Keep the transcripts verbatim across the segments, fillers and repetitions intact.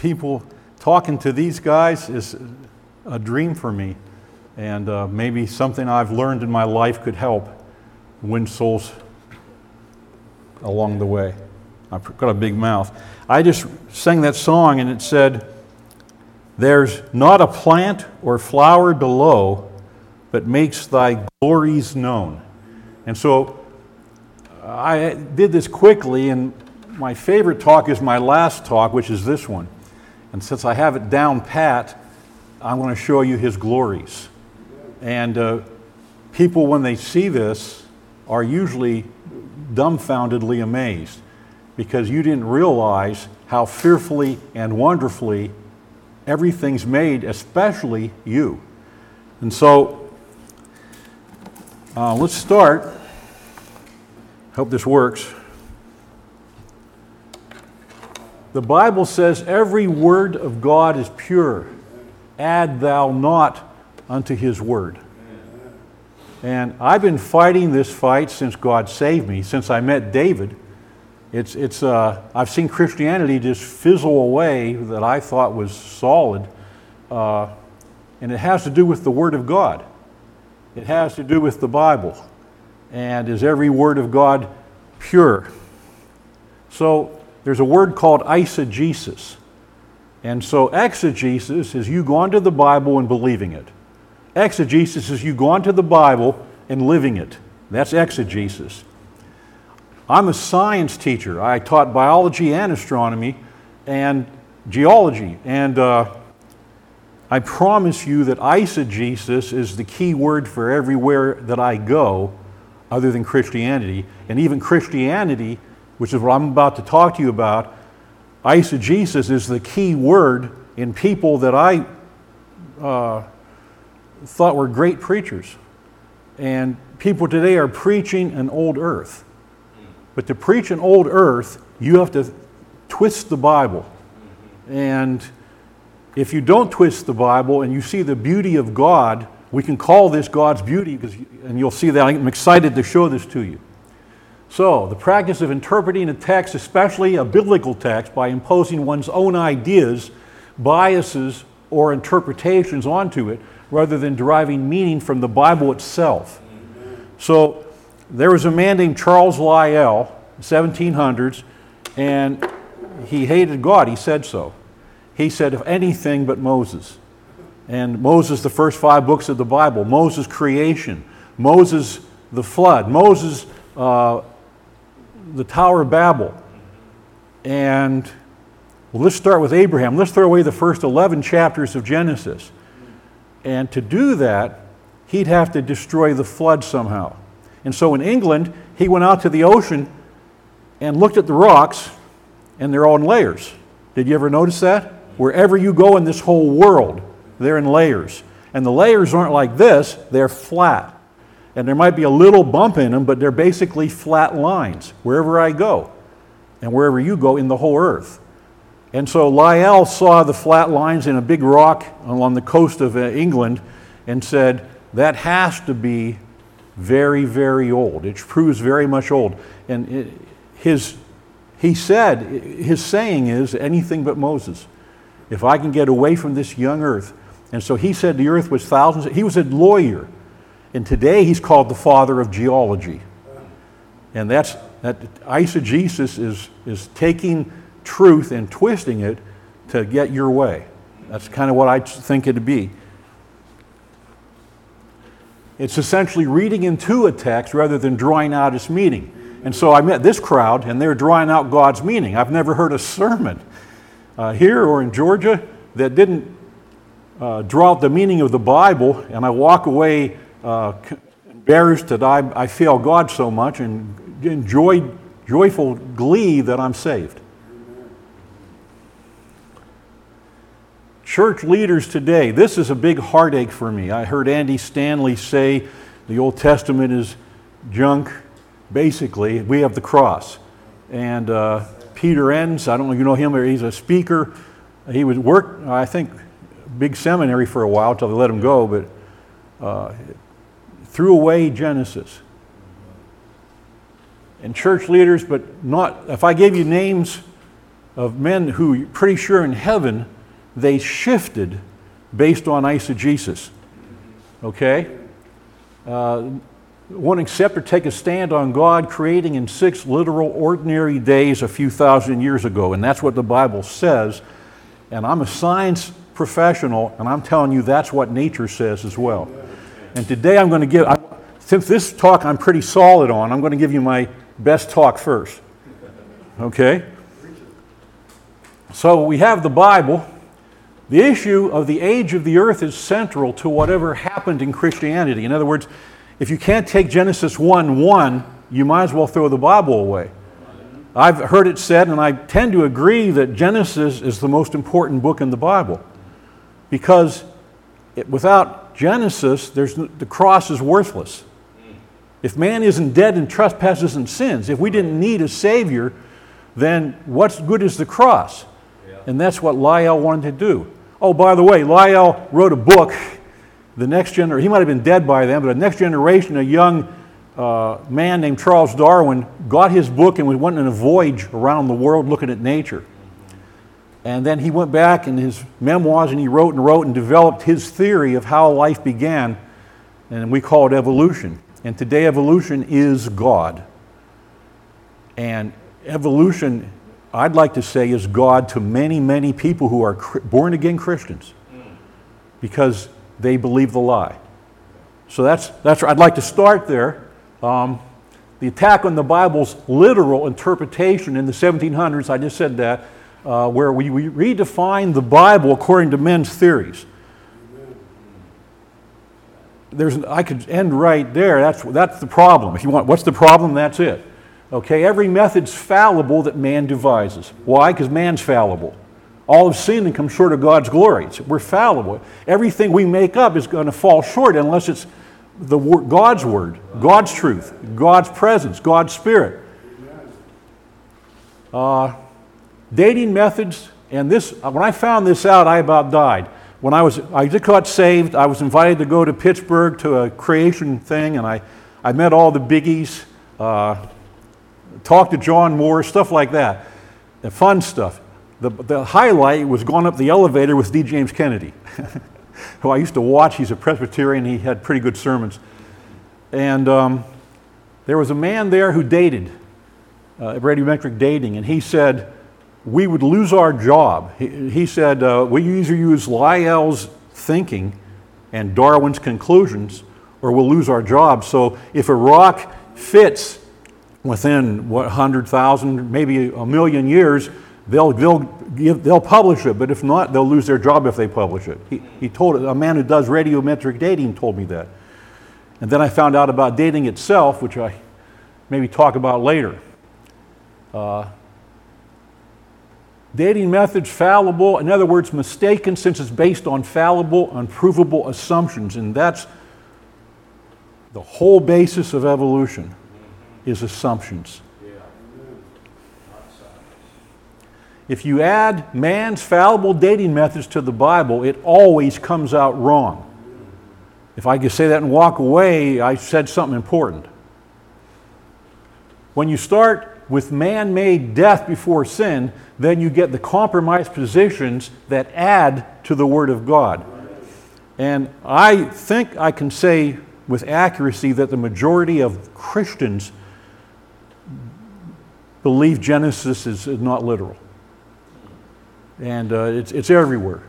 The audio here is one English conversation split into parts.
people, talking to these guys is a dream for me. And uh, maybe something I've learned in my life could help win souls along the way. I've got a big mouth. I just sang that song and it said, "There's not a plant or flower below, but makes thy glories known." And so I did this quickly, and my favorite talk is my last talk, which is this one. And since I have it down pat, I'm going to show you his glories. And uh, people, when they see this, are usually dumbfoundedly amazed, because you didn't realize how fearfully and wonderfully everything's made, especially you. And so, uh, let's start. Hope this works. The Bible says, "Every word of God is pure. Add thou not unto his word." And I've been fighting this fight since God saved me, since I met David. It's, it's, uh, I've seen Christianity just fizzle away that I thought was solid. Uh, and it has to do with the Word of God. It has to do with the Bible. And is every word of God pure? So there's a word called eisegesis. And so exegesis is you going to the Bible and believing it. Exegesis is you going to the Bible and living it. That's exegesis. I'm a science teacher. I taught biology and astronomy and geology. And uh, I promise you that eisegesis is the key word for everywhere that I go other than Christianity. And even Christianity, which is what I'm about to talk to you about, eisegesis is the key word in people that I uh, thought were great preachers. And people today are preaching an old earth. But to preach an old earth, you have to twist the Bible. And if you don't twist the Bible and you see the beauty of God, we can call this God's beauty, because, and you'll see that. I'm excited to show this to you. So, the practice of interpreting a text, especially a biblical text, by imposing one's own ideas, biases, or interpretations onto it, rather than deriving meaning from the Bible itself. So, there was a man named Charles Lyell, seventeen hundreds, and he hated God. He said so. He said, "If anything but Moses." And Moses, the first five books of the Bible. Moses' creation. Moses, the flood. Moses, uh, the Tower of Babel. And well, let's start with Abraham. Let's throw away the first eleven chapters of Genesis. And to do that, he'd have to destroy the flood somehow. And so in England, he went out to the ocean and looked at the rocks, and they're all in layers. Did you ever notice that? Wherever you go in this whole world, they're in layers. And the layers aren't like this, they're flat. And there might be a little bump in them, but they're basically flat lines wherever I go and wherever you go in the whole earth. And so Lyell saw the flat lines in a big rock along the coast of England and said, that has to be very, very old. It proves very much old. And it, his, he said, his saying is, anything but Moses. If I can get away from this young earth. And so he said the earth was thousands. He was a lawyer. And today he's called the father of geology. And that's, that eisegesis is, is taking truth and twisting it to get your way. That's kind of what I think it'd be. It's essentially reading into a text rather than drawing out its meaning. And so I met this crowd, and they're drawing out God's meaning. I've never heard a sermon uh, here or in Georgia that didn't uh, draw out the meaning of the Bible, and I walk away uh, embarrassed that I, I fail God so much and enjoy joyful glee that I'm saved. Church leaders today, this is a big heartache for me. I heard Andy Stanley say the Old Testament is junk. Basically, we have the cross. And uh, Peter Enns, I don't know if you know him, or he's a speaker. He would work, I think, big seminary for a while until they let him go, but uh, threw away Genesis. And church leaders, but not, if I gave you names of men who, pretty sure in heaven, they shifted based on eisegesis. Okay? Uh, won't accept or take a stand on God creating in six literal ordinary days a few thousand years ago. And that's what the Bible says. And I'm a science professional, and I'm telling you that's what nature says as well. And today I'm going to give, I, since this talk I'm pretty solid on, I'm going to give you my best talk first. Okay? So we have the Bible. The issue of the age of the earth is central to whatever happened in Christianity. In other words, if you can't take Genesis one one, you might as well throw the Bible away. I've heard it said, and I tend to agree, that Genesis is the most important book in the Bible. Because it, without Genesis, there's, the cross is worthless. If man isn't dead in trespasses and sins, if we didn't need a Savior, then what's good is the cross? And that's what Lyell wanted to do. Oh, by the way, Lyell wrote a book. The next generation, he might have been dead by then, but the next generation, a young uh, man named Charles Darwin, got his book and we went on a voyage around the world looking at nature. And then he went back in his memoirs and he wrote and wrote and developed his theory of how life began, and we call it evolution. And today evolution is God. And evolution, I'd like to say, is God to many, many people who are born-again Christians because they believe the lie. So that's, that's I'd like to start there. Um, the attack on the Bible's literal interpretation in the seventeen hundreds, I just said that, uh, where we, we redefine the Bible according to men's theories. There's, I could end right there. That's, that's the problem. If you want, what's the problem? That's it. Okay, every method's fallible that man devises. Why? Because man's fallible. All have sinned and come short of God's glory. It's, we're fallible. Everything we make up is going to fall short unless it's the word, God's word, God's truth, God's presence, God's spirit. Uh, dating methods, and this, when I found this out, I about died. When I was, I just got saved, I was invited to go to Pittsburgh to a creation thing, and I, I met all the biggies, uh, talked to John Moore, stuff like that, the fun stuff. The, the highlight was going up the elevator with D. James Kennedy, who I used to watch. He's a Presbyterian. He had pretty good sermons. And um, there was a man there who dated, uh, radiometric dating, and he said, we would lose our job. He, he said, uh, we either use Lyell's thinking and Darwin's conclusions, or we'll lose our job. So if a rock fits within, what, one hundred thousand, maybe a million years, They'll, they'll, give, they'll publish it, but if not, they'll lose their job if they publish it. He, he told it, a man who does radiometric dating told me that. And then I found out about dating itself, which I maybe talk about later. Uh, dating methods fallible, in other words, mistaken since it's based on fallible, unprovable assumptions, and that's the whole basis of evolution, is assumptions. If you add man's fallible dating methods to the Bible, it always comes out wrong. If I could say that and walk away, I said something important. When you start with man-made death before sin, then you get the compromised positions that add to the Word of God. And I think I can say with accuracy that the majority of Christians believe Genesis is not literal. And uh, it's, it's everywhere.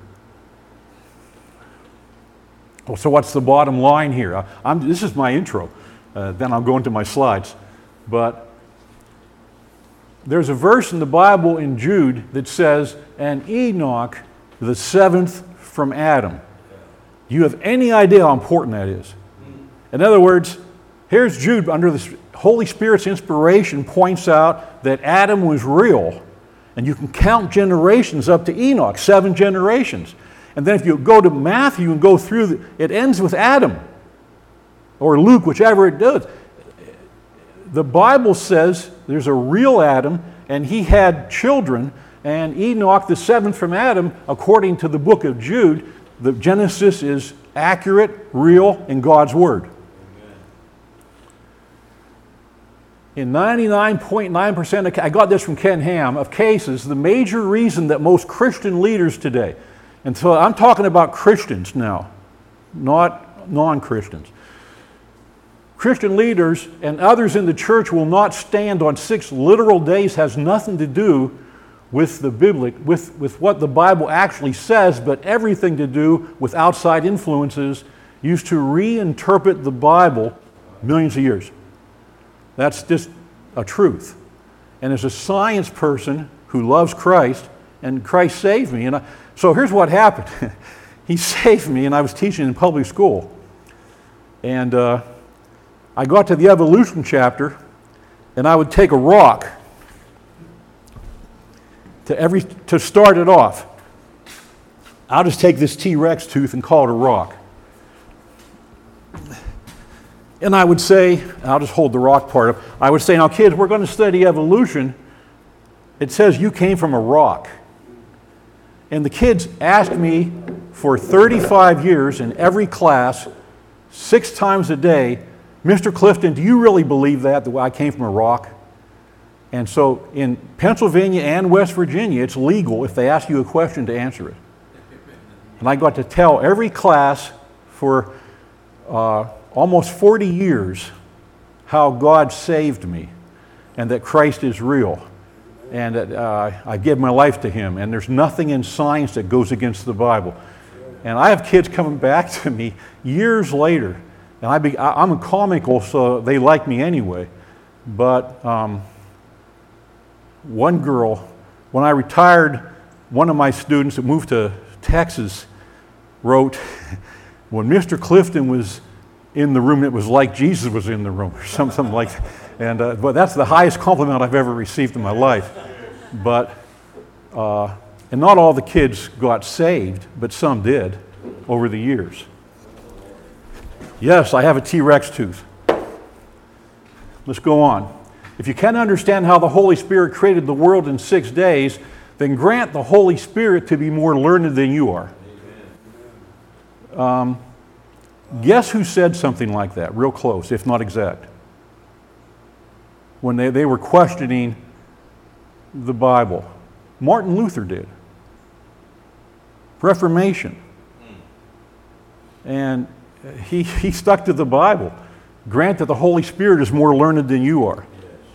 Well, so what's the bottom line here? I, I'm, this is my intro. Uh, then I'll go into my slides. But there's a verse in the Bible in Jude that says, and Enoch, the seventh from Adam. Do you have any idea how important that is? In other words, here's Jude under the Holy Spirit's inspiration points out that Adam was real. And you can count generations up to Enoch, seven generations. And then if you go to Matthew and go through, the, it ends with Adam. Or Luke, whichever it does. The Bible says there's a real Adam, and he had children. And Enoch, the seventh from Adam, according to the book of Jude, the Genesis is accurate, real, in God's Word. In ninety-nine point nine percent of, I got this from Ken Ham, of cases, the major reason that most Christian leaders today, and so I'm talking about Christians now, not non-Christians. Christian leaders and others in the church will not stand on six literal days has nothing to do with the biblic, with, with what the Bible actually says, but everything to do with outside influences used to reinterpret the Bible millions of years. That's just a truth. And as a science person who loves Christ, and Christ saved me, and I, so here's what happened. He saved me, and I was teaching in public school. And uh, I got to the evolution chapter, and I would take a rock to every to start it off. I'll just take this T-Rex tooth and call it a rock. And I would say, I'll just hold the rock part up. I would say, now kids, we're going to study evolution. It says you came from a rock. And the kids asked me for thirty-five years in every class, six times a day, Mister Clifton, do you really believe that, that I came from a rock? And so in Pennsylvania and West Virginia, it's legal if they ask you a question to answer it. And I got to tell every class for uh, almost forty years how God saved me and that Christ is real and that uh, I give my life to Him, and there's nothing in science that goes against the Bible. And I have kids coming back to me years later, and I be, I, I'm a comical, so they like me anyway. But um, one girl, when I retired, one of my students that moved to Texas wrote, when Mister Clifton was in the room, it was like Jesus was in the room, or something, something like that. And uh, but that's the highest compliment I've ever received in my life. But uh, and not all the kids got saved, but some did over the years. Yes, I have a T-Rex tooth. Let's go on. If you can't understand how the Holy Spirit created the world in six days, then grant the Holy Spirit to be more learned than you are. Um, guess who said something like that, real close, if not exact? When they, they were questioning the Bible. Martin Luther did. Reformation. And he, he stuck to the Bible. Grant that the Holy Spirit is more learned than you are.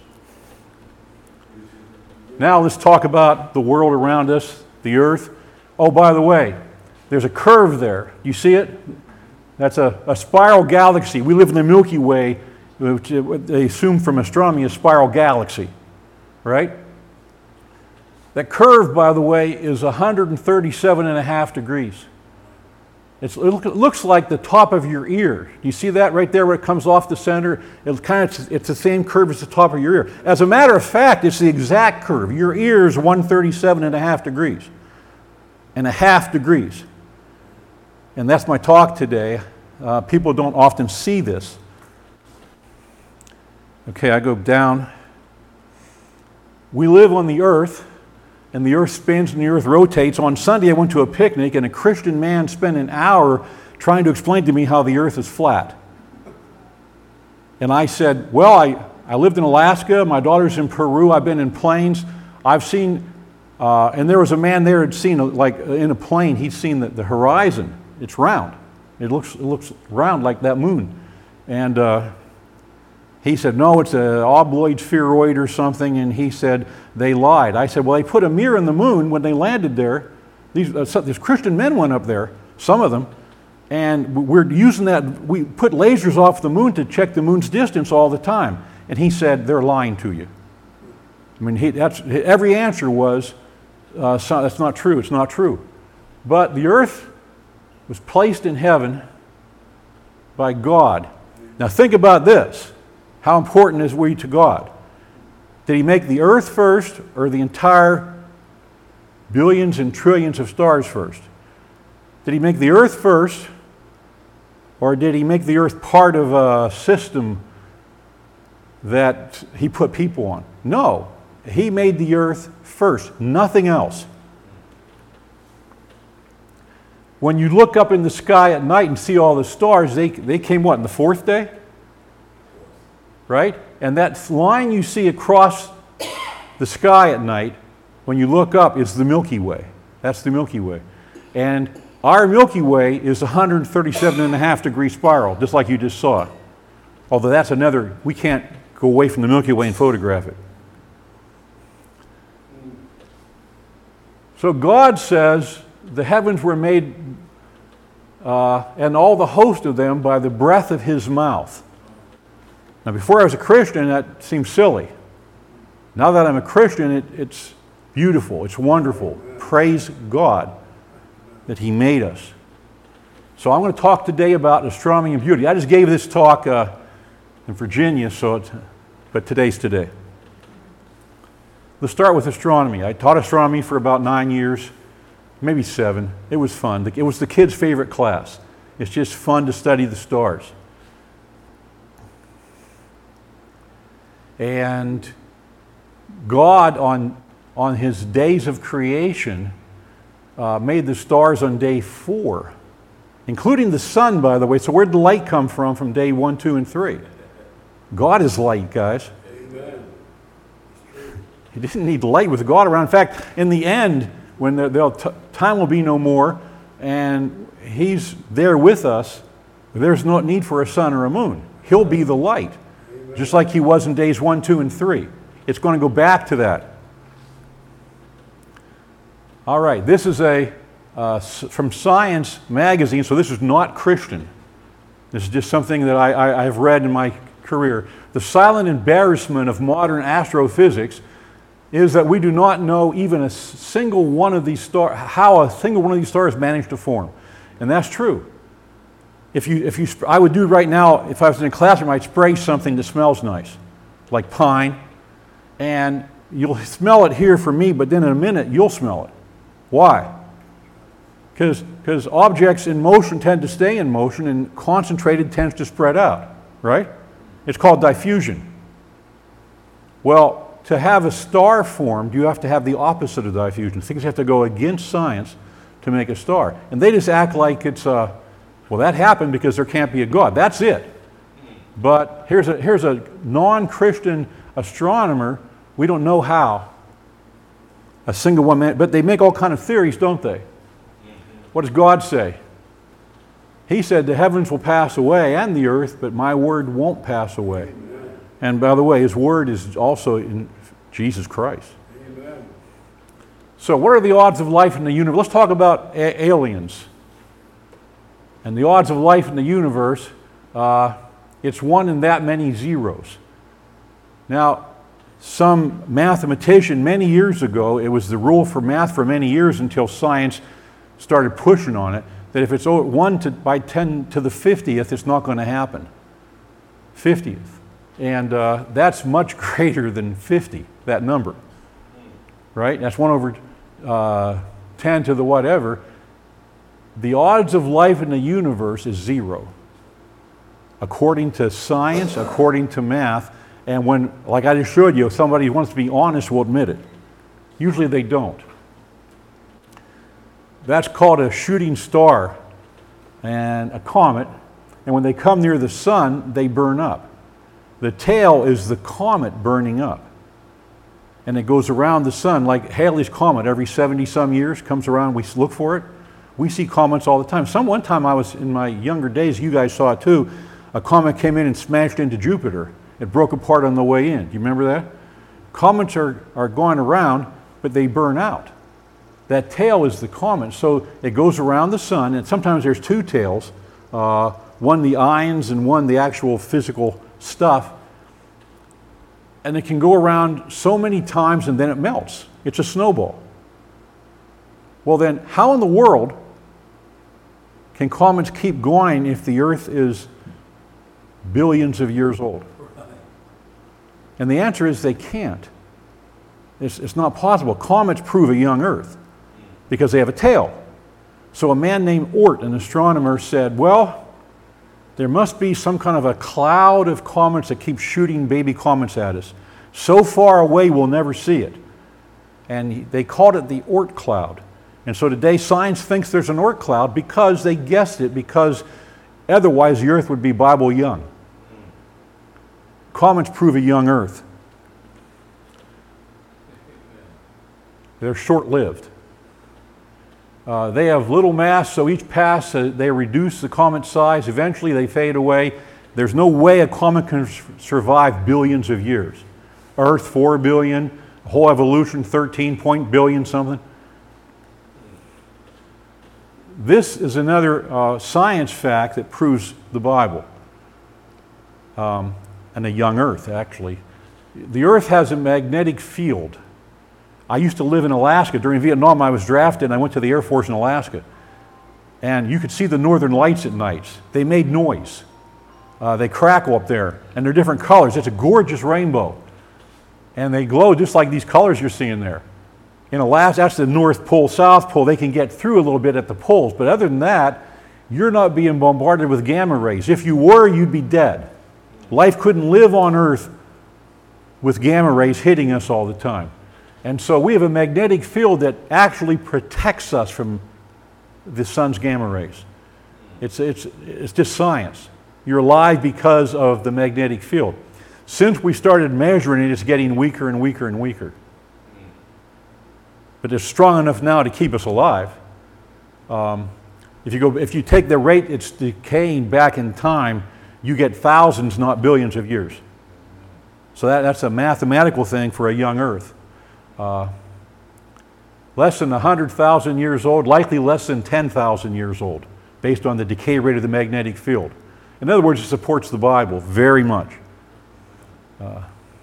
Now let's talk about the world around us, the earth. Oh, by the way, there's a curve there. You see it? That's a, a spiral galaxy. We live in the Milky Way, which they assume from astronomy is spiral galaxy, right? That curve, by the way, is one hundred thirty-seven and a half degrees. It's, it looks like the top of your ear. Do you see that right there where it comes off the center? It's kind of, it's the same curve as the top of your ear. As a matter of fact, it's the exact curve. Your ear is one hundred thirty-seven and a half degrees. And a half degrees. And that's my talk today. Uh, people don't often see this. Okay, I go down. We live on the earth, and the earth spins and the earth rotates. On Sunday, I went to a picnic, and a Christian man spent an hour trying to explain to me how the earth is flat. And I said, well, I, I lived in Alaska. My daughter's in Peru. I've been in planes. I've seen, uh, and there was a man there who'd seen, like in a plane, he'd seen the, the horizon. It's round. It looks, it looks round like that moon. And uh, he said, no, it's an obloid spheroid or something. And he said, they lied. I said, well, they put a mirror in the moon when they landed there. These, uh, some, these Christian men went up there, some of them, and we're using that. We put lasers off the moon to check the moon's distance all the time. And he said, they're lying to you. I mean, he, that's, every answer was, uh, so, that's not true, it's not true. But the earth was placed in heaven by God. Now think about this. How important is we to God? Did He make the earth first, or the entire billions and trillions of stars first? Did He make the earth first, or did He make the earth part of a system that He put people on? No. He made the earth first, nothing else. When you look up in the sky at night and see all the stars, they, they came what, in the fourth day? right? And that line you see across the sky at night, when you look up, is the Milky Way. That's the Milky Way. And our Milky Way is one hundred thirty-seven and a half degree spiral, just like you just saw. Although that's another, we can't go away from the Milky Way and photograph it. So God says the heavens were made, uh, and all the host of them, by the breath of his mouth. Now, before I was a Christian, that seemed silly. Now that I'm a Christian, it, it's beautiful, it's wonderful. Praise God that he made us. So I'm going to talk today about astronomy and beauty. I just gave this talk uh, in Virginia, so it's, but today's today. Let's start with astronomy. I taught astronomy for about nine years, maybe seven. It was fun. It was the kids' favorite class. It's just fun to study the stars. And God, on, on his days of creation, uh, made the stars on day four, including the sun, by the way. So where'd the light come from from day one, two, and three? God is light, guys. Amen. He didn't need light with God around. In fact, in the end, when there, there'll t- time will be no more, and he's there with us, there's no need for a sun or a moon. He'll be the light, Amen. Just like he was in days one, two, and three. It's going to go back to that. All right, this is a uh, from Science magazine, so this is not Christian. This is just something that I, I, I've read in my career. The silent embarrassment of modern astrophysics is that we do not know even a single one of these stars, how a single one of these stars managed to form. And that's true. If you, if you, I would do right now, if I was in a classroom, I'd spray something that smells nice, like pine, and you'll smell it here for me, but then in a minute, you'll smell it. Why? Because because objects in motion tend to stay in motion, and concentrated tends to spread out, right? It's called diffusion. Well, to have a star formed, you have to have the opposite of diffusion. Things have to go against science to make a star. And they just act like it's, uh, well, that happened because there can't be a God. That's it. But here's a, here's a non-Christian astronomer. We don't know how. A single one man, but they make all kind of theories, don't they? What does God say? He said the heavens will pass away and the earth, but my word won't pass away. And by the way, his word is also in Jesus Christ. Amen. So what are the odds of life in the universe? Let's talk about a- aliens. And the odds of life in the universe, uh, it's one in that many zeros. Now, some mathematician many years ago, it was the rule for math for many years until science started pushing on it, that if it's one to, by ten to the fiftieth, it's not going to happen. fiftieth. And uh, that's much greater than fifty, that number. Right? That's one over uh, ten to the whatever. The odds of life in the universe is zero. According to science, according to math, and when, like I just showed you, if somebody wants to be honest, will admit it. Usually they don't. That's called a shooting star and a comet. And when they come near the sun, they burn up. The tail is the comet burning up. And it goes around the sun like Halley's Comet every seventy some years, comes around, we look for it. We see comets all the time. Some one time I was, in my younger days, you guys saw it too, a comet came in and smashed into Jupiter. It broke apart on the way in. Do you remember that? Comets are, are going around, but they burn out. That tail is the comet, so it goes around the sun, and sometimes there's two tails, uh, one the ions and one the actual physical stuff, and it can go around so many times and then it melts. It's a snowball. Well then, how in the world can comets keep going if the Earth is billions of years old? And the answer is they can't. It's, it's not possible. Comets prove a young Earth because they have a tail. So a man named Oort, an astronomer, said, well, there must be some kind of a cloud of comets that keeps shooting baby comets at us. So far away we'll never see it. And he, they called it the Oort cloud. And so today science thinks there's an Oort cloud because they guessed it, because otherwise the Earth would be Bible young. comets prove a young Earth. They're short-lived. Uh, they have little mass, so each pass, uh, they reduce the comet size. Eventually, they fade away. There's no way a comet can s- survive billions of years. Earth, four billion, whole evolution, thirteen point billion something. This is another uh, science fact that proves the Bible. Um, and a young Earth, actually. The Earth has a magnetic field. I used to live in Alaska. During Vietnam, I was drafted, and I went to the Air Force in Alaska. And you could see the northern lights at nights. They made noise. Uh, they crackle up there, and they're different colors. It's a gorgeous rainbow. And they glow just like these colors you're seeing there. In Alaska, that's the North Pole, South Pole. They can get through a little bit at the poles. But other than that, you're not being bombarded with gamma rays. If you were, you'd be dead. Life couldn't live on Earth with gamma rays hitting us all the time. And so we have a magnetic field that actually protects us from the sun's gamma rays. It's, it's, it's just science. You're alive because of the magnetic field. Since we started measuring it, it's getting weaker and weaker and weaker. But it's strong enough now to keep us alive. Um, if you go, if you take the rate it's decaying back in time, you get thousands, not billions of years. So that, that's a mathematical thing for a young Earth. Uh, less than one hundred thousand years old, likely less than ten thousand years old, based on the decay rate of the magnetic field. In other words, it supports the Bible very much. Uh,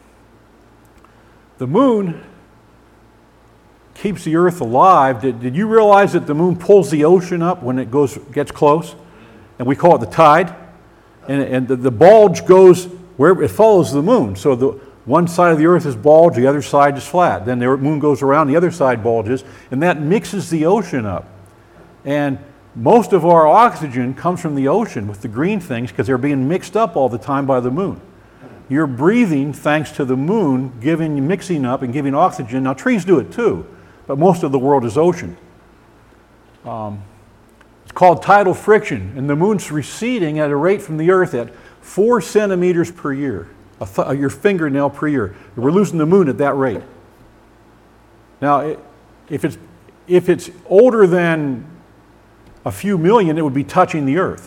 the moon keeps the Earth alive. Did, did you realize that the moon pulls the ocean up when it goes gets close? And we call it the tide. And, and the, the bulge goes where it follows the moon. So the one side of the Earth is bulged, the other side is flat. Then the moon goes around, the other side bulges, and that mixes the ocean up. And most of our oxygen comes from the ocean with the green things because they're being mixed up all the time by the moon. You're breathing thanks to the moon giving, mixing up and giving oxygen. Now trees do it too, but most of the world is ocean. Um, it's called tidal friction, and the moon's receding at a rate from the Earth at four centimeters per year. A th- your fingernail per year. We're losing the moon at that rate. Now, it, if it's if it's older than a few million, it would be touching the Earth.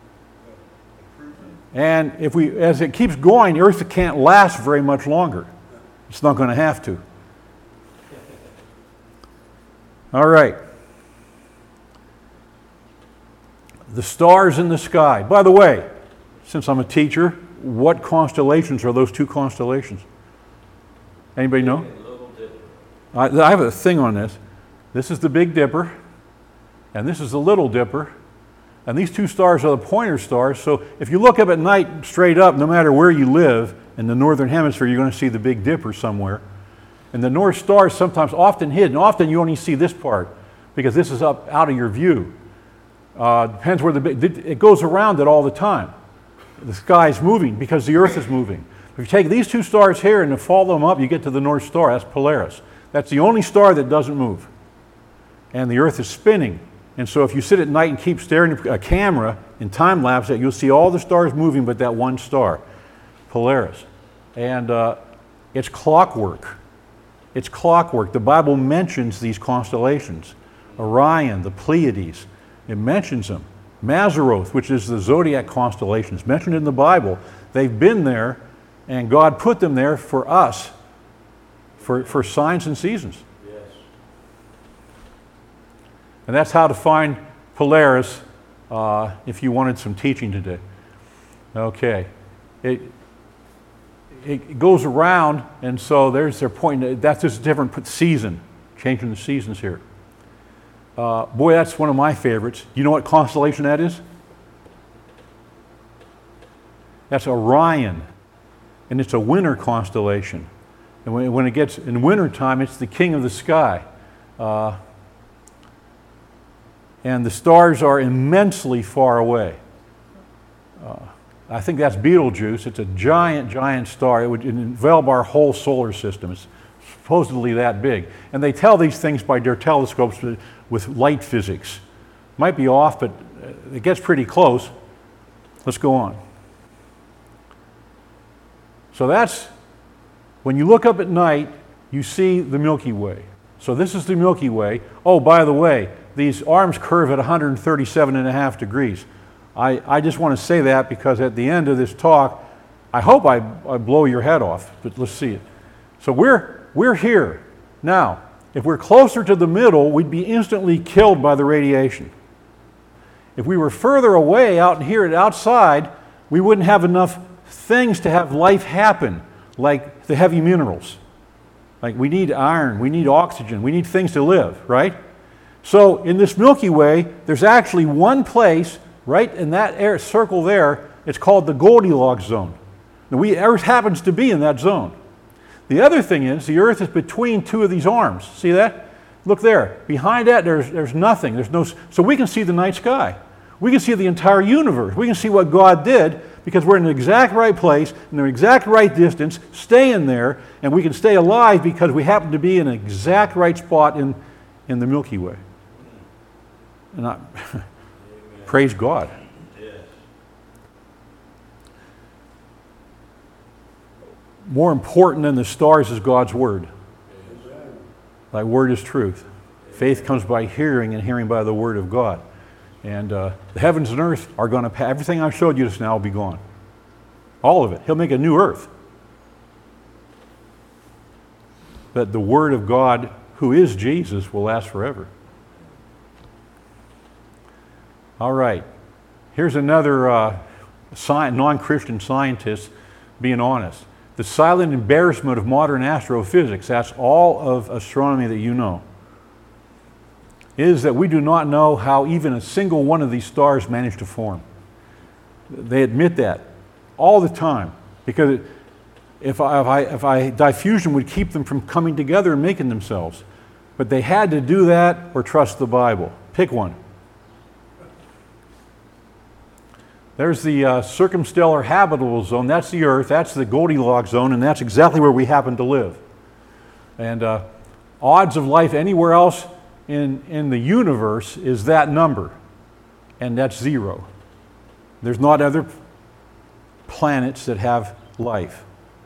And if we, as it keeps going, the Earth can't last very much longer. It's not going to have to. All right. The stars in the sky. By the way, since I'm a teacher, what constellations are those two constellations? Anybody know? I, I have a thing on this. This is the Big Dipper, and this is the Little Dipper. And these two stars are the pointer stars. So if you look up at night straight up, no matter where you live in the northern hemisphere, you're going to see the Big Dipper somewhere. And the North Star is sometimes often hidden. Often you only see this part because this is up out of your view. Uh, depends where the big, it goes around it all the time. The sky is moving because the Earth is moving. If you take these two stars here and follow them up, you get to the North Star. That's Polaris. That's the only star that doesn't move. And the Earth is spinning. And so if you sit at night and keep staring at a camera in time lapse, you'll see all the stars moving but that one star, Polaris. And uh, it's clockwork. It's clockwork. The Bible mentions these constellations. Orion, the Pleiades, it mentions them. Mazzaroth, which is the zodiac constellations, mentioned in the Bible. They've been there, and God put them there for us, for, for signs and seasons. Yes. And that's how to find Polaris uh, if you wanted some teaching today. Okay. It, it goes around, and so there's their point. That's just a different season, changing the seasons here. Uh, boy, that's one of my favorites. You know what constellation that is? That's Orion, and it's a winter constellation. And when, when it gets in wintertime, it's the king of the sky. Uh, and the stars are immensely far away. Uh, I think that's Betelgeuse. It's a giant, giant star. It would envelop our whole solar system. It's supposedly that big. And they tell these things by their telescopes with light physics. Might be off, but it gets pretty close. Let's go on. So that's, when you look up at night, you see the Milky Way. So this is the Milky Way. Oh, by the way, these arms curve at one hundred thirty-seven and a half degrees. I, I just want to say that because at the end of this talk, I hope I, I blow your head off, but let's see it. So we're, we're here. Now, if we're closer to the middle, we'd be instantly killed by the radiation. If we were further away out here outside, we wouldn't have enough things to have life happen, like the heavy minerals. Like we need iron, we need oxygen, we need things to live, right? So in this Milky Way, there's actually one place right in that air circle there. It's called the Goldilocks zone. Now we, Earth happens to be in that zone. The other thing is the Earth is between two of these arms. See that? Look there. Behind that, there's, there's nothing. There's no, so we can see the night sky. We can see the entire universe. We can see what God did because we're in the exact right place, in the exact right distance, staying there, and we can stay alive because we happen to be in an exact right spot in, in the Milky Way. And I, praise God. More important than the stars is God's Word. Thy Word is truth. Faith comes by hearing, and hearing by the Word of God. And uh, the heavens and earth are going to pass. Everything I showed you just now will be gone. All of it. He'll make a new earth. But the Word of God, who is Jesus, will last forever. All right. Here's another uh, sci- non-Christian scientist being honest. The silent embarrassment of modern astrophysics, that's all of astronomy that you know, is that we do not know how even a single one of these stars managed to form. They admit that all the time, because if I, if I, if I, diffusion would keep them from coming together and making themselves. But they had to do that or trust the Bible. Pick one. There's the uh, circumstellar habitable zone. That's the Earth. That's the Goldilocks zone, and that's exactly where we happen to live. And uh, odds of life anywhere else in, in the universe is that number, and that's zero. There's not other planets that have life.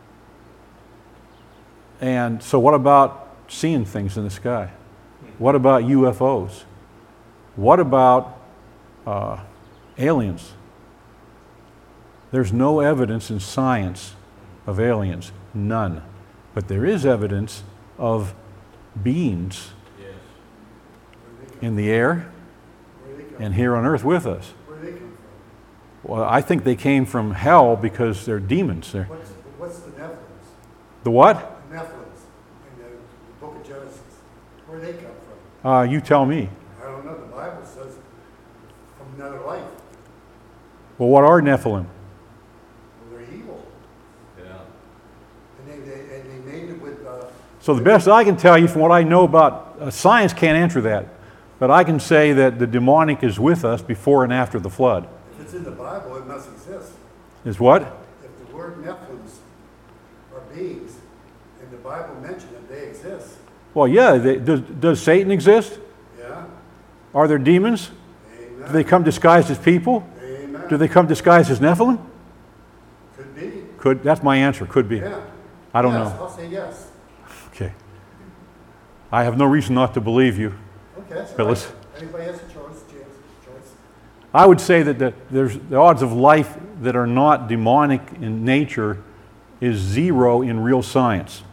And so what about seeing things in the sky? What about U F Os? What about uh, aliens? There's no evidence in science of aliens, none. But there is evidence of beings in the air and here on earth with us. Where do they come from? Well, I think they came from hell because they're demons. They're, What's, what's the Nephilims? the what? The Nephilims in the, the book of Genesis. Where do they come from? Uh, you tell me. I don't know. The Bible says from another life. Well, what are Nephilim? Well, they're evil. Yeah. And they, they, and they made it with... Uh, So the best I can tell you from what I know about, uh, science can't answer that, but I can say that the demonic is with us before and after the flood. if it's in the Bible, it must exist. Is what? If the word Nephilims are beings, and the Bible mentioned that they exist. Well, yeah, they, does, does Satan exist? Yeah. Are there demons? Amen. Do they come disguised as people? Amen. Do they come disguised as Nephilim? Could be. Could, that's my answer, could be. Yeah. I don't Yes, know. I'll say yes. Okay. I have no reason not to believe you. Okay, that's But right. let's- Anybody has a choice, James? Choice. I would say that the, there's, the odds of life that are not demonic in nature is zero in real science.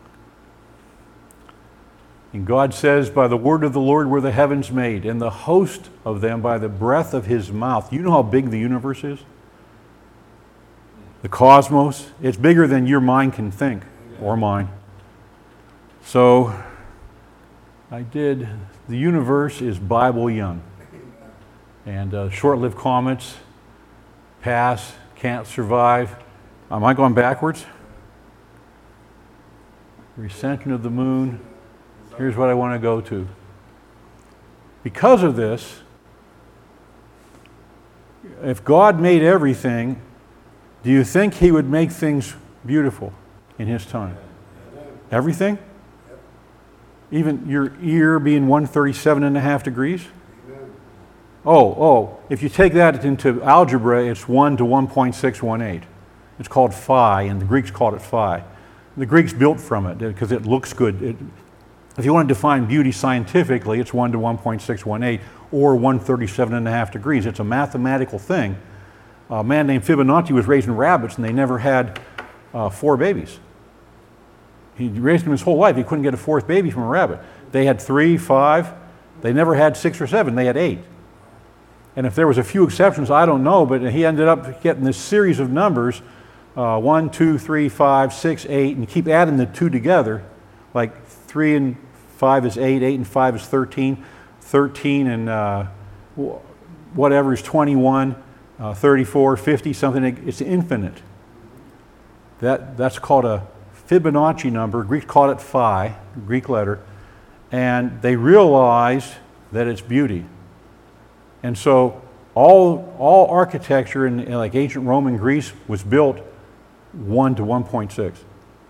And God says, by the word of the Lord were the heavens made, and the host of them by the breath of his mouth. You know how big the universe is? The cosmos. It's bigger than your mind can think, or mine. So, I did, the universe is Bible young. And uh, short-lived comets pass, can't survive. Am I going backwards? Recension of the moon. Here's what I want to go to. Because of this, if God made everything, do you think he would make things beautiful in his time? Everything? Even your ear being one thirty-seven and a half degrees? Oh, oh, if you take that into algebra, it's one to one point six one eight. It's called phi, and the Greeks called it phi. The Greeks built from it because it looks good. It, if you want to define beauty scientifically, it's one to one point six one eight or one hundred thirty-seven and a half degrees. It's a mathematical thing. A man named Fibonacci was raising rabbits, and they never had uh, four babies. He raised them his whole life. He couldn't get a fourth baby from a rabbit. They had three, five. They never had six or seven. They had eight. And if there was a few exceptions, I don't know, but he ended up getting this series of numbers, uh, one, two, three, five, six, eight, and keep adding the two together. Like three and five is eight, eight and five is thirteen, thirteen and uh, whatever is twenty-one, uh, thirty-four, fifty, something. It's infinite. That, that's called a Fibonacci number. Greeks call it phi, Greek letter, and they realized that it's beauty. And so all, all architecture in, in like ancient Rome and Greece was built one to one point six.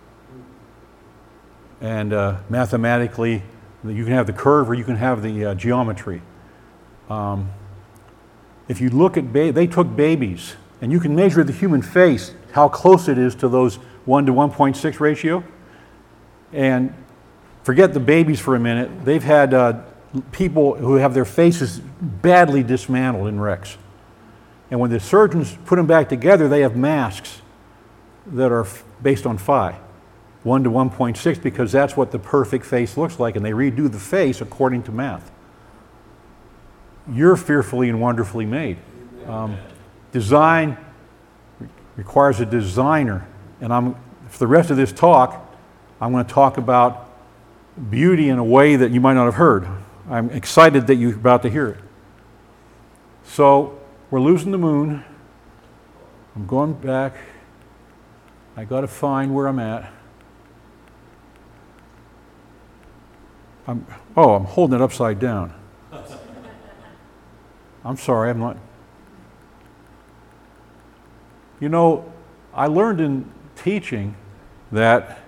And uh, mathematically, you can have the curve or you can have the uh, geometry. Um, if you look at, ba- they took babies, and you can measure the human face, how close it is to those one to one point six ratio. And forget the babies for a minute. They've had uh, people who have their faces badly dismantled in wrecks. And when the surgeons put them back together, they have masks that are f- based on phi, one to one point six, because that's what the perfect face looks like, and they redo the face according to math. You're fearfully and wonderfully made. Um, design requires a designer, and I'm, for the rest of this talk, I'm going to talk about beauty in a way that you might not have heard. I'm excited that you're about to hear it. So, we're losing the moon. I'm going back. I got to find where I'm at. I'm, oh, I'm holding it upside down. I'm sorry, I'm not. You know, I learned in teaching that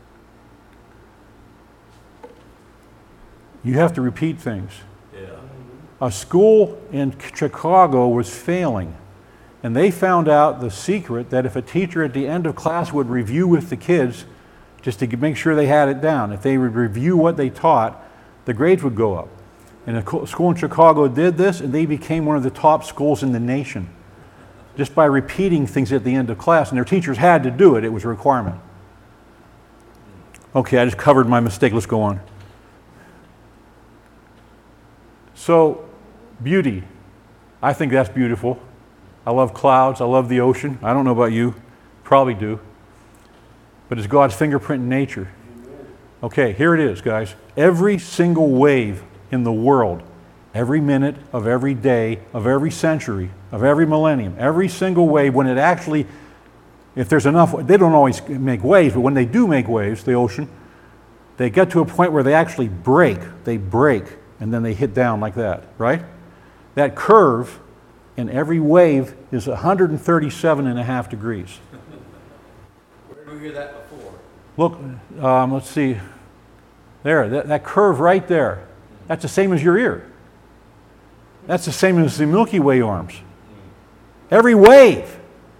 you have to repeat things. Yeah. A school in Chicago was failing, and they found out the secret that if a teacher at the end of class would review with the kids, just to make sure they had it down, if they would review what they taught, the grades would go up. And a school in Chicago did this, and they became one of the top schools in the nation, just by repeating things at the end of class, and their teachers had to do it. It was a requirement. Okay, I just covered my mistake. Let's go on. So, beauty. I think that's beautiful. I love clouds. I love the ocean. I don't know about you. Probably do. But it's God's fingerprint in nature. Okay, here it is, guys. Every single wave in the world, every minute of every day, of every century, of every millennium, every single wave, when it actually, if there's enough, they don't always make waves, but when they do make waves, the ocean, they get to a point where they actually break. They break. And then they hit down like that, right? That curve in every wave is one hundred thirty-seven and a half degrees. Where did we hear that before? Look, um, let's see. There, that, that curve right there, that's the same as your ear. That's the same as the Milky Way arms. Every wave.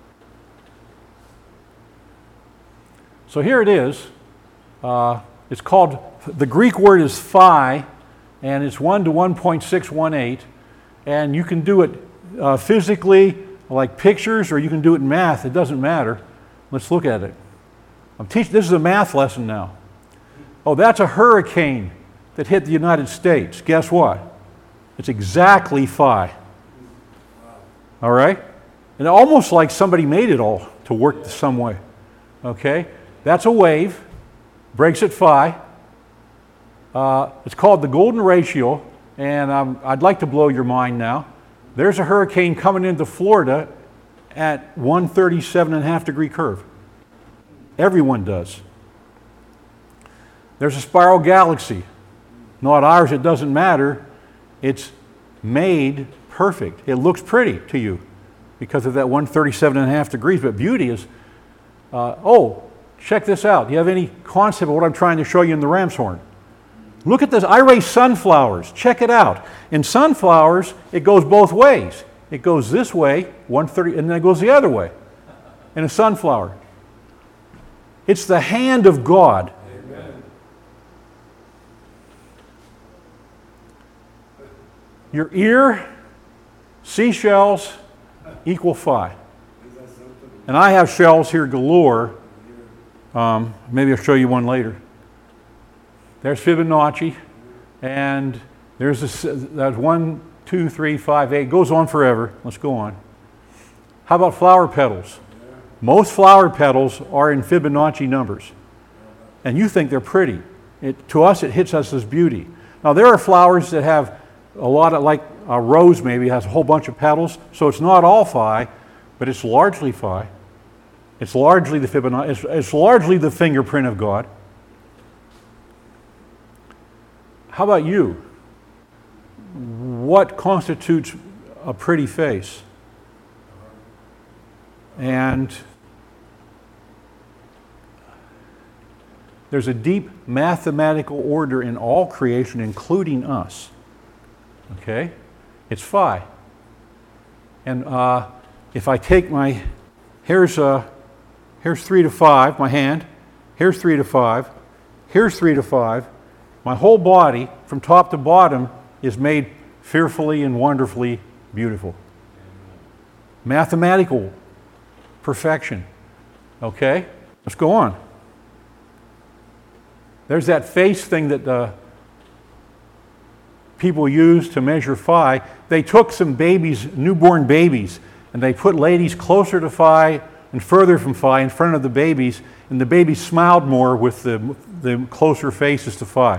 So here it is. Uh, it's called, the Greek word is phi, and it's one to one point six one eight, and you can do it uh, physically, like pictures, or you can do it in math. It doesn't matter. Let's look at it. I'm teaching. This is a math lesson now. Oh, that's a hurricane that hit the United States. Guess what? It's exactly phi. All right? And almost like somebody made it all to work some way. Okay? That's a wave. Breaks at phi. Uh, it's called the golden ratio, and um, I'd like to blow your mind now. There's a hurricane coming into Florida at one hundred thirty-seven and a half degree curve. Everyone does. There's a spiral galaxy. Not ours, it doesn't matter. It's made perfect. It looks pretty to you because of that one hundred thirty-seven and a half degrees, but beauty is, uh, oh, check this out. Do you have any concept of what I'm trying to show you in the ram's horn? Look at this. I raise sunflowers. Check it out. In sunflowers, it goes both ways. It goes this way, one hundred thirty, and then it goes the other way. and a sunflower. It's the hand of God. Amen. Your ear, seashells equal phi. And I have shells here galore. Um, maybe I'll show you one later. There's Fibonacci, and there's a, that's one, two, three, five, eight. It goes on forever. Let's go on. How about flower petals? Most flower petals are in Fibonacci numbers, and you think they're pretty. It, to us, it hits us as beauty. Now, there are flowers that have a lot of, like a rose maybe, has a whole bunch of petals, so it's not all phi, but it's largely phi. It's largely the Fibonacci, it's, it's largely the fingerprint of God. How about you? What constitutes a pretty face? And there's a deep mathematical order in all creation, including us. Okay? It's phi. And uh, if I take my, here's, uh, here's three to five, my hand, here's three to five, here's three to five, my whole body, from top to bottom, is made fearfully and wonderfully beautiful. Mathematical perfection. Okay? Let's go on. There's that face thing that uh, people use to measure phi. They took some babies, newborn babies, and they put ladies closer to phi and further from phi in front of the babies, and the babies smiled more with the, the closer faces to phi.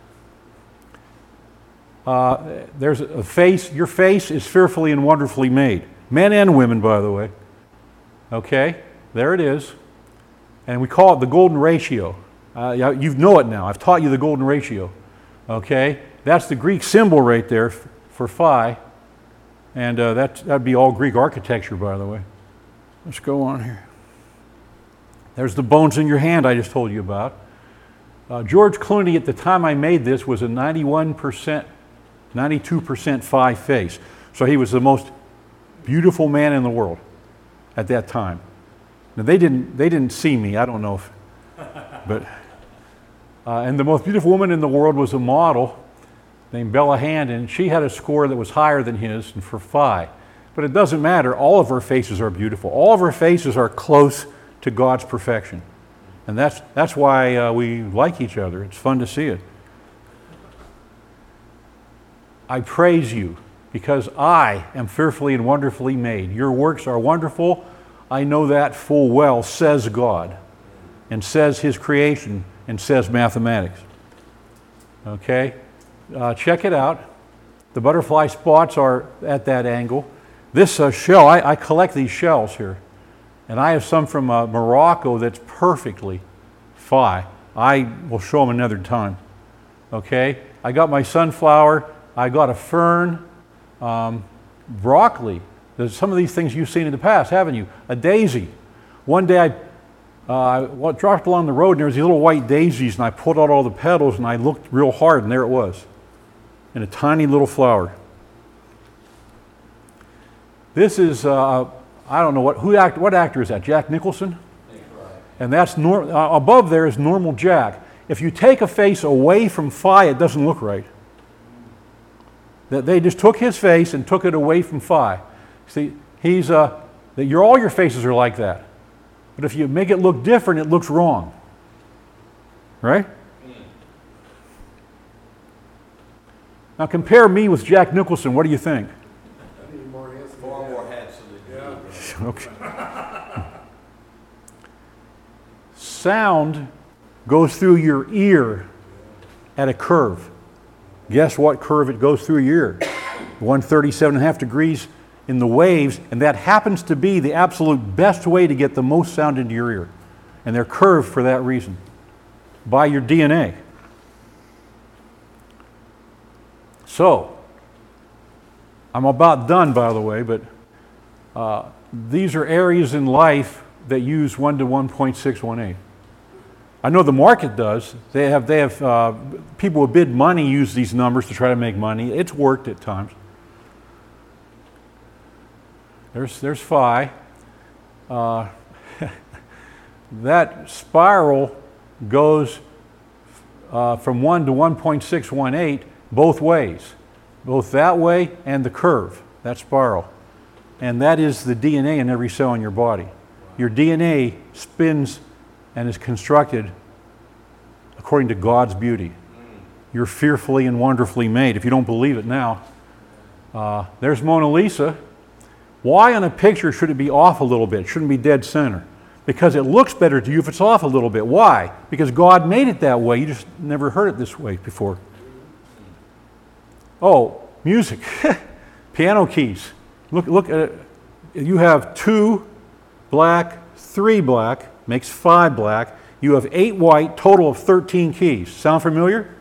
Uh, there's a face, your face is fearfully and wonderfully made. Men and women, by the way. Okay, there it is. And we call it the golden ratio. Uh, you know it now. I've taught you the golden ratio. Okay, that's the Greek symbol right there f- for phi. And uh, that, that'd be all Greek architecture, by the way. Let's go on here. There's the bones in your hand I just told you about. Uh, George Clooney, at the time I made this, was a ninety-one percent, ninety-two percent phi face. So he was the most beautiful man in the world at that time. Now they didn't, they didn't see me, I don't know if, but, uh, and the most beautiful woman in the world was a model named Bella Hand, and she had a score that was higher than his and for phi. But it doesn't matter, all of our faces are beautiful. All of our faces are close to God's perfection. And that's, that's why uh, we like each other. It's fun to see it. I praise you because I am fearfully and wonderfully made. Your works are wonderful. I know that full well, says God, and says His creation, and says mathematics. Okay? Uh, check it out. The butterfly spots are at that angle. This uh, shell, I, I collect these shells here. And I have some from uh, Morocco that's perfectly phi. I will show them another time. Okay? I got my sunflower. I got a fern. Um, broccoli. There's some of these things you've seen in the past, haven't you? A daisy. One day I uh, I dropped along the road and there was these little white daisies, and I pulled out all the petals and I looked real hard, and there it was. In a tiny little flower. This is, uh, I don't know, what who act, what actor is that? Jack Nicholson? And that's nor, uh, above there is normal Jack. If you take a face away from phi, it doesn't look right. That they just took his face and took it away from phi. See, he's uh, that your all your faces are like that, but if you make it look different, it looks wrong. Right? Now compare me with Jack Nicholson. What do you think? I need more handsome. Far more handsome than you. Okay. Sound goes through your ear at a curve. Guess what curve it goes through your ear? one thirty-seven and a half degrees in the waves, and that happens to be the absolute best way to get the most sound into your ear. And they're curved for that reason, by your D N A. So, I'm about done, by the way, but uh, these are areas in life that use one to one point six one eight. I know the market does. They have, they have uh, people with bid money use these numbers to try to make money. It's worked at times. There's, there's phi. Uh, that spiral goes uh, from one to one point six one eight both ways, both that way and the curve, that spiral. And that is the D N A in every cell in your body. Your D N A spins and is constructed according to God's beauty. You're fearfully and wonderfully made. If you don't believe it now, uh, there's Mona Lisa. Why on a picture should it be off a little bit? It shouldn't be dead center. Because it looks better to you if it's off a little bit. Why? Because God made it that way. You just never heard it this way before. Oh, music. Piano keys. Look, look at it. You have two black, three black, makes five black. You have eight white, total of thirteen keys. Sound familiar?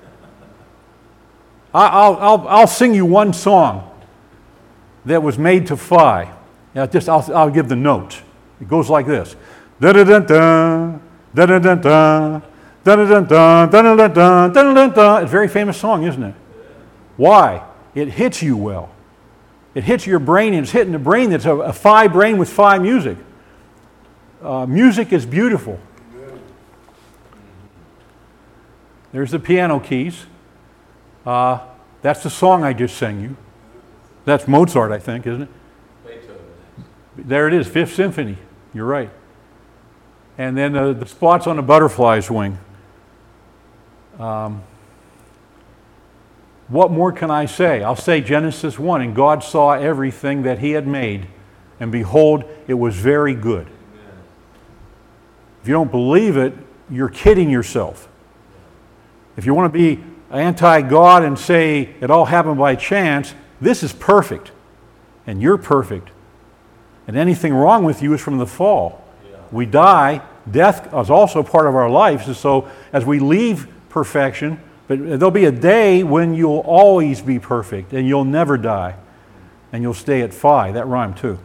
I'll, I'll, I'll sing you one song that was made to Fi. Now just, I'll, I'll give the notes. It goes like this. Da-da-dun-dun, da-da-dun-dun, da-da-dun-dun, da-da-dun-dun, da-da-dun-dun. It's a very famous song, isn't it? Why? It hits you well. It hits your brain, and it's hitting the brain that's a, a Fi brain with Fi music. Uh, music is beautiful. There's the piano keys. Uh, that's the song I just sang you. That's Mozart, I think, isn't it? Beethoven. There it is, Fifth Symphony. You're right. And then uh, the spots on a butterfly's wing. Um, what more can I say? I'll say Genesis one, and God saw everything that He had made, and behold, it was very good. Amen. If you don't believe it, you're kidding yourself. If you want to be anti-God and say it all happened by chance, this is perfect, and you're perfect. And anything wrong with you is from the fall. Yeah. We die. Death is also part of our lives. And so as we leave perfection, but there'll be a day when you'll always be perfect and you'll never die. And you'll stay at Phi. That rhymed too.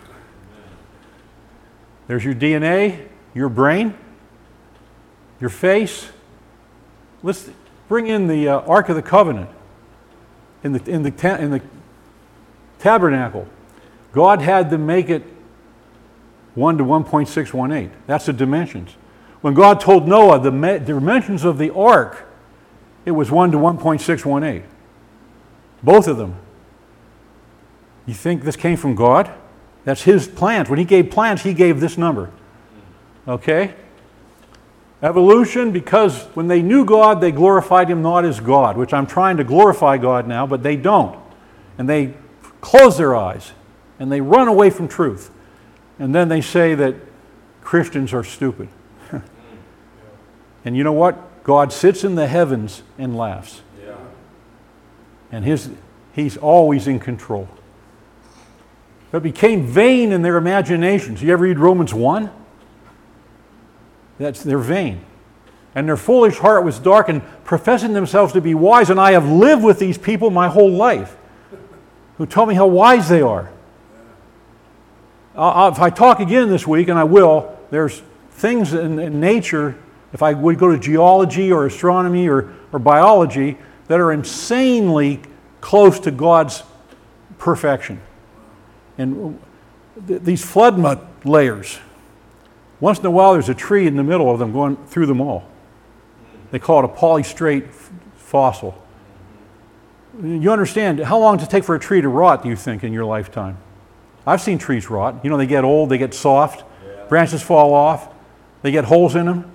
There's your D N A, your brain, your face. Let's bring in the uh, Ark of the Covenant in the, in the, ta- in the tabernacle. God had them make it one to one point six one eight. That's the dimensions. When God told Noah the, me- the dimensions of the ark, it was one to one point six one eight. Both of them. You think this came from God? That's His plans. When He gave plans, He gave this number. Okay? Evolution, because when they knew God, they glorified Him not as God, which I'm trying to glorify God now, but they don't. And they close their eyes, and they run away from truth. And then they say that Christians are stupid. And you know what? God sits in the heavens and laughs. Yeah. And his, He's always in control. But became vain in their imaginations. You ever read Romans one? That's, they're vain. And their foolish heart was darkened, professing themselves to be wise. And I have lived with these people my whole life, who tell me how wise they are. I'll, if I talk again this week, and I will, there's things in, in nature, if I would go to geology or astronomy or, or biology, that are insanely close to God's perfection. And th- these flood mud layers, once in a while there's a tree in the middle of them going through them all. They call it a polystrate f- fossil. You understand, how long does it take for a tree to rot, do you think, in your lifetime? I've seen trees rot. You know, they get old, they get soft, yeah. Branches fall off, they get holes in them.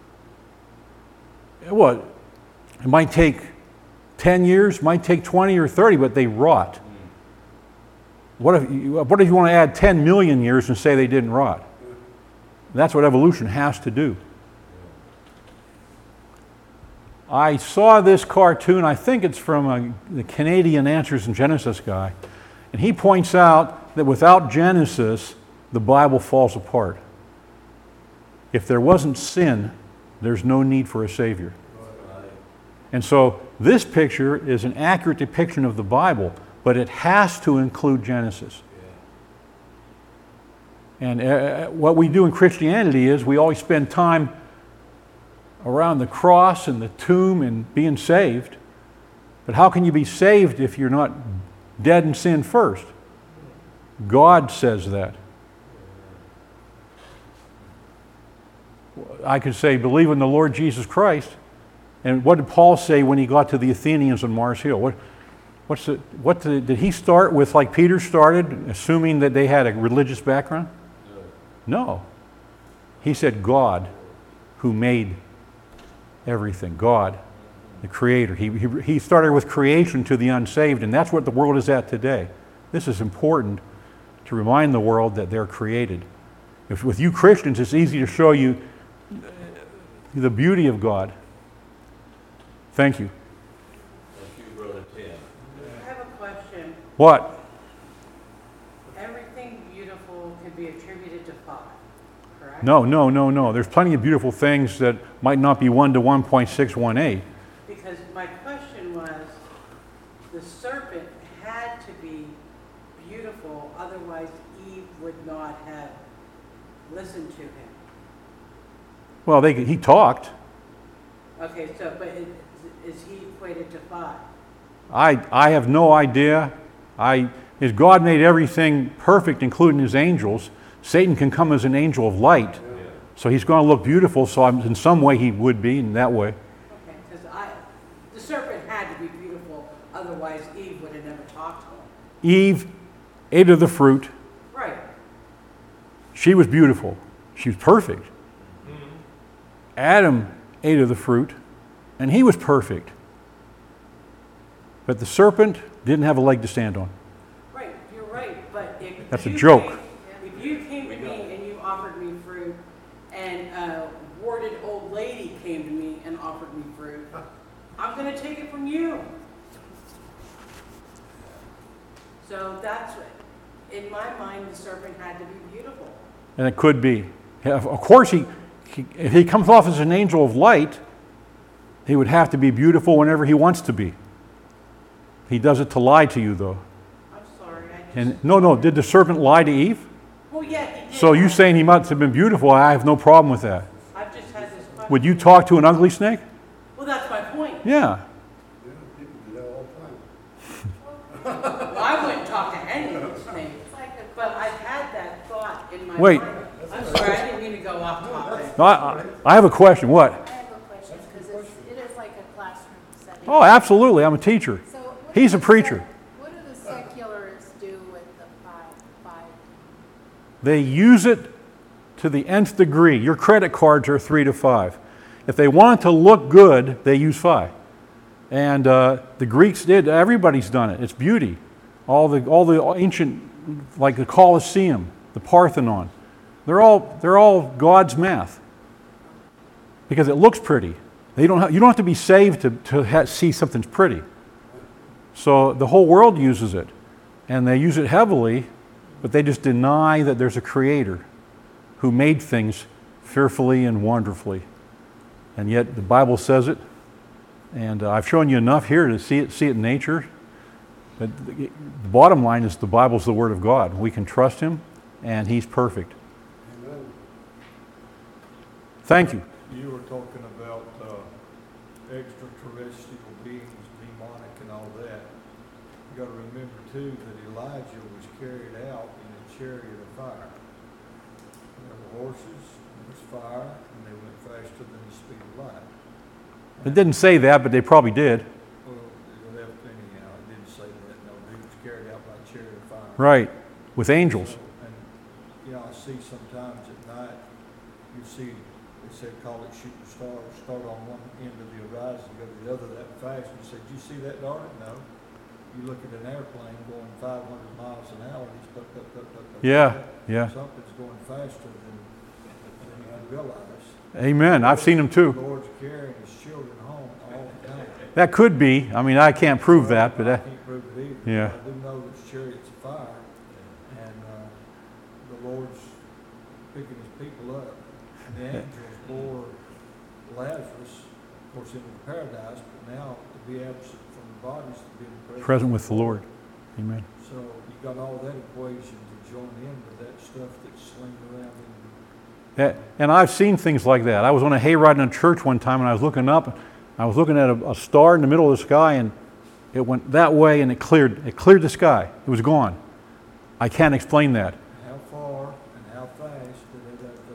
What? It might take ten years, might take twenty or thirty, but they rot. Mm. What if, you, what if you want to add ten million years and say they didn't rot? That's what evolution has to do. I saw this cartoon, I think it's from a, the Canadian Answers in Genesis guy, and he points out that without Genesis, the Bible falls apart. If there wasn't sin, there's no need for a Savior. And so this picture is an accurate depiction of the Bible, but it has to include Genesis. And uh, what we do in Christianity is we always spend time around the cross and the tomb and being saved. But how can you be saved if you're not dead in sin first? God says that. I could say, believe in the Lord Jesus Christ. And what did Paul say when he got to the Athenians on Mars Hill? What, what's the, what the, did he start with like Peter started, assuming that they had a religious background? No. No. He said God, who made everything. God, the Creator. He, he, he started with creation to the unsaved, and that's what the world is at today. This is important to remind the world that they're created. If, with you Christians, it's easy to show you the beauty of God. Thank you. Thank you, Brother Tim. I have a question. What? Everything beautiful can be attributed to five, correct? No, no, no, no. There's plenty of beautiful things that might not be one to one point six one eight. Because my question was, the serpent had to be beautiful, otherwise Eve would not have listened to him. Well, they, he talked. Okay, so, but is, is he equated to five? I, I have no idea. I, if God made everything perfect, including his angels, Satan can come as an angel of light. Yeah. So he's going to look beautiful, so I'm, in some way he would be in that way. Okay, because I, the serpent had to be beautiful, otherwise Eve would have never talked to him. Eve ate of the fruit. Right. She was beautiful. She was perfect. Adam ate of the fruit, and he was perfect. But the serpent didn't have a leg to stand on. Right, you're right, but if That's a you joke. Came, if you came to me and you offered me fruit, and a warded old lady came to me and offered me fruit, I'm going to take it from you. So that's what, in my mind, the serpent had to be beautiful. And it could be. Of course, he, he, if he comes off as an angel of light, he would have to be beautiful whenever he wants to be. He does it to lie to you, though. I'm sorry. I just, And no, no, did the serpent lie to Eve? well, yeah, he did. So you saying he must have been beautiful, I have no problem with that. I've just had this question. Would you talk to an ugly snake? Well, that's my point. Yeah. Yeah, people do that all the time. Well, I wouldn't talk to any of these things, but I've had that thought in my Wait. mind. I'm sorry, I didn't mean to go off topic. No, I, I have a question. What? I have a question, because it is like a classroom setting. Oh, absolutely. I'm a teacher. So what He's do a the preacher. sec- What do the secularists do with the five, five? They use it to the nth degree. Your credit cards are three to five. If they want it to look good, they use five. And uh, the Greeks did. Everybody's done it. It's beauty. All the all the ancient, like the Colosseum, the Parthenon, they're all they're all God's math. Because it looks pretty. They don't have, you don't have to be saved to to ha- see something's pretty. So the whole world uses it, and they use it heavily, but they just deny that there's a creator who made things fearfully and wonderfully. And yet the Bible says it, and uh, I've shown you enough here to see it, see it in nature. But the, the bottom line is the Bible's the Word of God. We can trust Him, and He's perfect. Amen. Thank you. You were talking about uh, extraterrestrial beings, demonic and all that. You got to remember too that Elijah was carried out in a chariot of fire. There were horses, there was fire, and they went faster than the speed of light. It didn't say that, but they probably did. Well, it left anyhow. It didn't say that. No, he was carried out by a chariot of fire. Right, with angels. So, and you know, I see sometimes at night, you see, they say call it shooting stars, start on one end of the horizon, go to the other that fast. You say, did you see that dart? No. You look at an airplane going five hundred miles an hour, and it's up, up, up, up, up. Yeah, yeah. Something's going faster than, than you realize. Amen. I've seen them The too. Lord's carrying His children home all the time. That could be. I mean, I can't prove that, but I that, can't prove it either. Yeah. I do know there's chariots of fire, and uh, the Lord's picking His people up. And the angels bore Lazarus, of course, into paradise, but now to be absent from the bodies to be in the presence present with the Lord. Amen. So you got all that equation to join in with that stuff that's slinging around in Yeah, and I've seen things like that. I was on a hayride in a church one time, and I was looking up. I was looking at a, a star in the middle of the sky, and it went that way, and it cleared. It cleared the sky. It was gone. I can't explain that. how far and how fast did that have to happen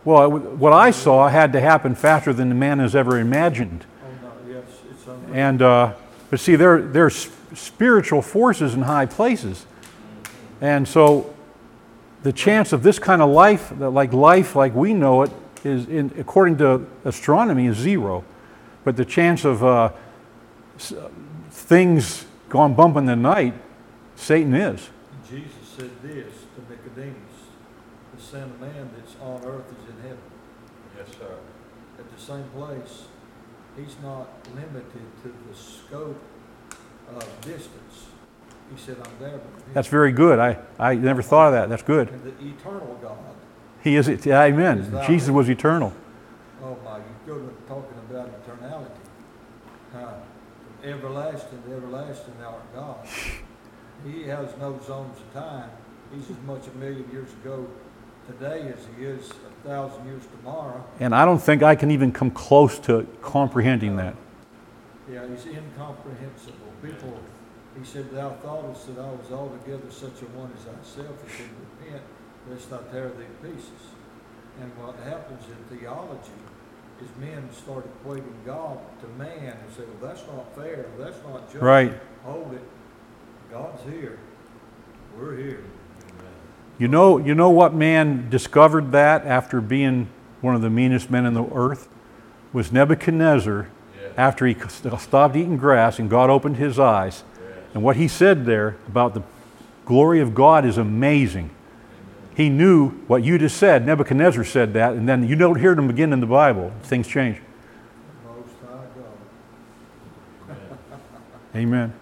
Well, it- what I saw had to happen faster than the man has ever imagined. Oh, no, yes, it's unreal. And, uh, but see, there, there's spiritual forces in high places. And so the chance of this kind of life, that like life like we know it, is, in, according to astronomy, is zero. But the chance of uh, s- things going bump in the night, Satan is. Jesus said this to Nicodemus, the Son of Man that's on earth is in heaven. Yes, sir. At the same place, he's not limited to the scope of distance. He said, I'm there. But That's very good. I, I never thought of that. That's good. And the eternal God. He is, amen. Jesus was eternal. Oh my, you go to talking about eternality. Huh? From everlasting to everlasting, thou art God. He has no zones of time. He's as much a million years ago today as he is a thousand years tomorrow. And I don't think I can even come close to comprehending that. Yeah, he's incomprehensible. People, he said, thou thoughtest that I was altogether such a one as thyself. He said, repent, lest I tear thee to pieces. And what happens in theology is men start equating God to man and say, well, that's not fair, that's not just. Right. Hold it. God's here. We're here. You know, you know what man discovered that after being one of the meanest men in the earth? Was Nebuchadnezzar, Yeah. after he stopped eating grass and God opened his eyes. Yes. And what he said there about the glory of God is amazing. He knew what you just said. Nebuchadnezzar said that, and then you don't hear them again in the Bible. Things change. Most High God. Amen.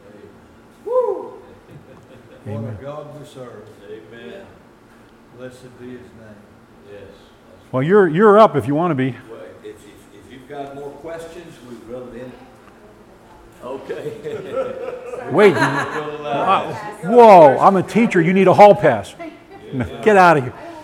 What Amen. a God we serve. Amen. Blessed be his name. Yes. That's Well, you're, you're up if you want to be. Well, if, if, if you've got more questions, we'd rather than. Okay. Wait. We'll allow Uh, whoa, I'm a teacher. You need a hall pass. that. Get out of here.